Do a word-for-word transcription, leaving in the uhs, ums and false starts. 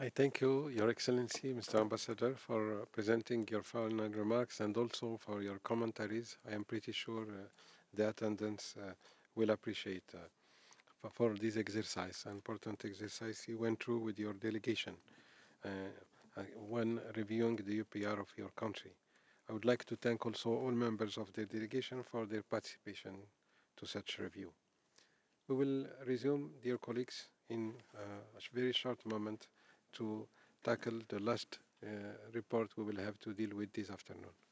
I thank you, Your Excellency, Mister Ambassador, for uh, presenting your final remarks and also for your commentaries. I am pretty sure uh, the attendants uh, will appreciate uh, for, for this exercise, an important exercise you went through with your delegation uh, uh, when reviewing the U P R of your country. I would like to thank also all members of the delegation for their participation to such review. We will resume, dear colleagues, in uh, a very short moment to tackle the last uh, report we will have to deal with this afternoon.